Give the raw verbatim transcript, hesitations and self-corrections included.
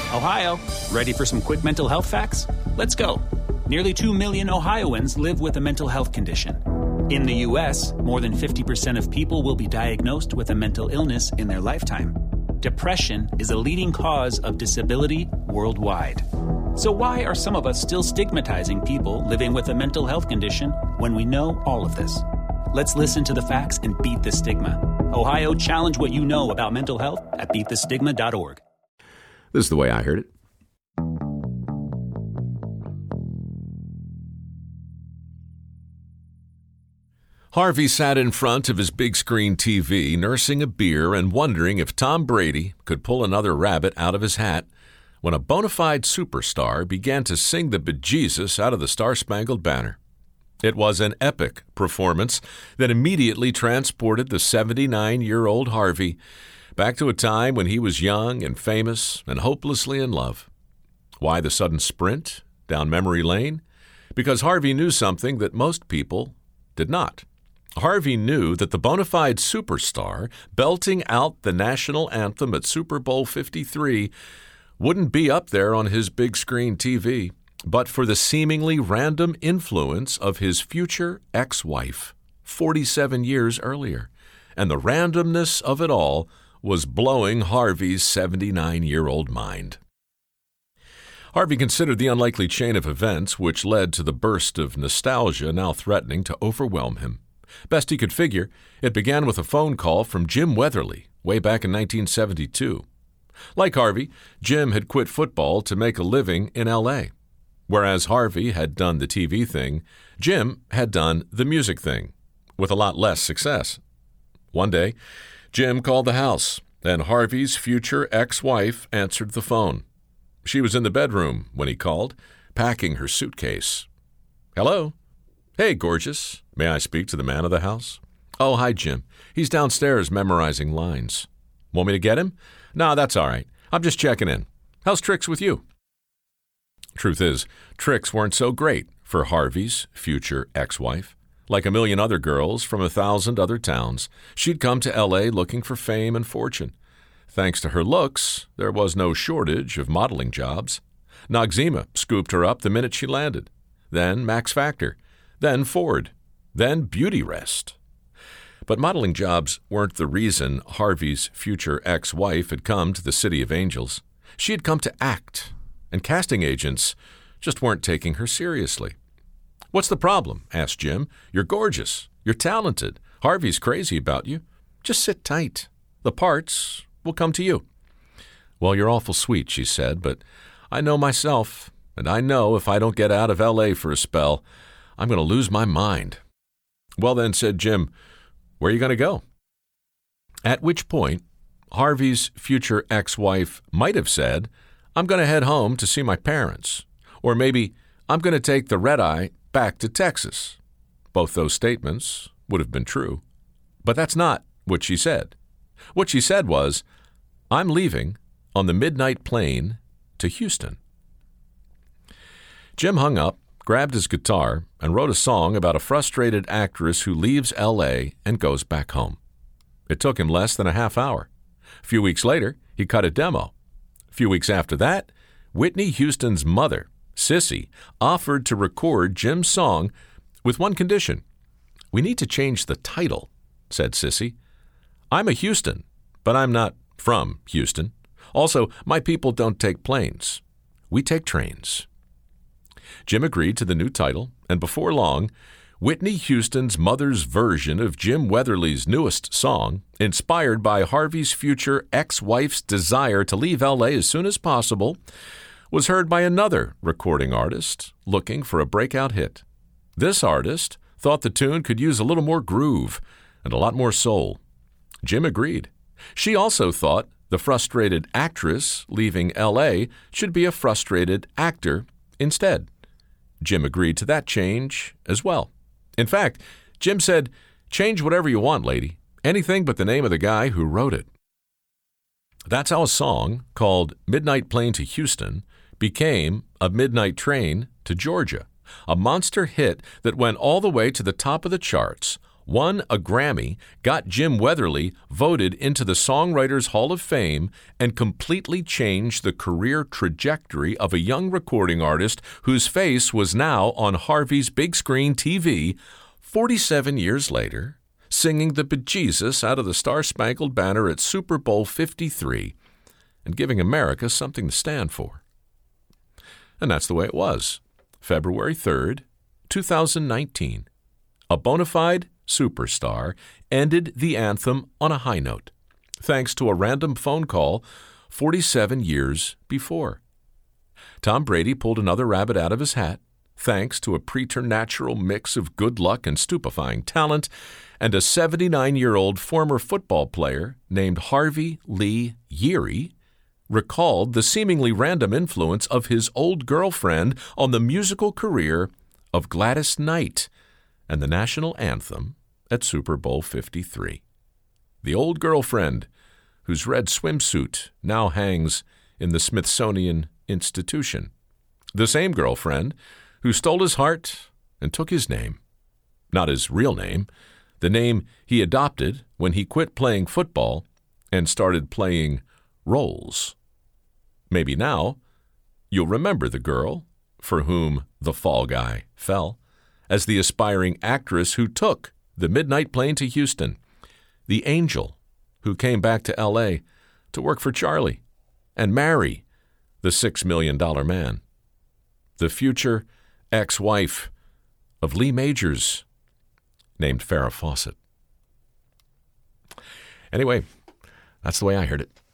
Ohio, ready for some quick mental health facts? Let's go. Nearly two million Ohioans live with a mental health condition. In the U S, more than fifty percent of people will be diagnosed with a mental illness in their lifetime. Depression is a leading cause of disability worldwide. So why are some of us still stigmatizing people living with a mental health condition when we know all of this? Let's listen to the facts and beat the stigma. Ohio, challenge what you know about mental health at beat the stigma dot org. This is the way I heard it. Harvey sat in front of his big screen T V, nursing a beer and wondering if Tom Brady could pull another rabbit out of his hat when a bona fide superstar began to sing the bejesus out of the Star-Spangled Banner. It was an epic performance that immediately transported the seventy-nine-year-old Harvey back to a time when he was young and famous and hopelessly in love. Why the sudden sprint down memory lane? Because Harvey knew something that most people did not. Harvey knew that the bona fide superstar belting out the national anthem at Super Bowl fifty-three wouldn't be up there on his big screen T V, but for the seemingly random influence of his future ex-wife forty-seven years earlier. And the randomness of it all was blowing Harvey's seventy-nine-year-old mind. Harvey considered the unlikely chain of events which led to the burst of nostalgia now threatening to overwhelm him. Best he could figure, it began with a phone call from Jim Weatherly way back in nineteen seventy-two. Like Harvey, Jim had quit football to make a living in L A. Whereas Harvey had done the T V thing, Jim had done the music thing, with a lot less success. One day, Jim called the house, and Harvey's future ex-wife answered the phone. She was in the bedroom when he called, packing her suitcase. "Hello? Hey, gorgeous. May I speak to the man of the house?" "Oh, hi, Jim. He's downstairs memorizing lines." "Want me to get him?" "No, that's all right. I'm just checking in. How's tricks with you?" Truth is, tricks weren't so great for Harvey's future ex-wife. Like a million other girls from a thousand other towns, she'd come to L A looking for fame and fortune. Thanks to her looks, there was no shortage of modeling jobs. Noxzema scooped her up the minute she landed. Then Max Factor. Then Ford. Then Beauty Rest. But modeling jobs weren't the reason Harvey's future ex-wife had come to the City of Angels. She had come to act, and casting agents just weren't taking her seriously. "What's the problem?" asked Jim. "You're gorgeous. You're talented. Harvey's crazy about you. Just sit tight. The parts will come to you." "Well, you're awful sweet," she said, "but I know myself, and I know if I don't get out of L A for a spell, I'm going to lose my mind." "Well then," said Jim, "where are you going to go?" At which point, Harvey's future ex-wife might have said, "I'm going to head home to see my parents." Or maybe, "I'm going to take the red-eye back to Texas." Both those statements would have been true. But that's not what she said. What she said was, "I'm leaving on the midnight plane to Houston." Jim hung up, grabbed his guitar, and wrote a song about a frustrated actress who leaves L A and goes back home. It took him less than a half hour. A few weeks later, he cut a demo. A few weeks after that, Whitney Houston's mother, Sissy, offered to record Jim's song with one condition. "We need to change the title," said Sissy. "I'm a Houston, but I'm not from Houston. Also, my people don't take planes. We take trains." Jim agreed to the new title, and before long, Whitney Houston's mother's version of Jim Weatherly's newest song, inspired by Harvey's future ex-wife's desire to leave L A as soon as possible, was heard by another recording artist looking for a breakout hit. This artist thought the tune could use a little more groove and a lot more soul. Jim agreed. She also thought the frustrated actress leaving L A should be a frustrated actor instead. Jim agreed to that change as well. In fact, Jim said, "Change whatever you want, lady. Anything but the name of the guy who wrote it." That's how a song called Midnight Plane to Houston became A Midnight Train to Georgia, a monster hit that went all the way to the top of the charts, won a Grammy, got Jim Weatherly voted into the Songwriters Hall of Fame, and completely changed the career trajectory of a young recording artist whose face was now on Harvey's big screen T V forty-seven years later, singing the bejesus out of the Star-Spangled Banner at Super Bowl fifty-three and giving America something to stand for. And that's the way it was. February third, two thousand nineteen. A bona fide superstar ended the anthem on a high note, thanks to a random phone call forty-seven years before. Tom Brady pulled another rabbit out of his hat, thanks to a preternatural mix of good luck and stupefying talent, and a seventy-nine-year-old former football player named Harvey Lee Yeary recalled the seemingly random influence of his old girlfriend on the musical career of Gladys Knight and the national anthem at Super Bowl fifty-three. The old girlfriend, whose red swimsuit now hangs in the Smithsonian Institution. The same girlfriend who stole his heart and took his name. Not his real name, the name he adopted when he quit playing football and started playing roles. Maybe now you'll remember the girl for whom the fall guy fell as the aspiring actress who took the midnight plane to Houston, the angel who came back to L A to work for Charlie and marry the six million dollar man, the future ex-wife of Lee Majors, named Farrah Fawcett. Anyway, that's the way I heard it.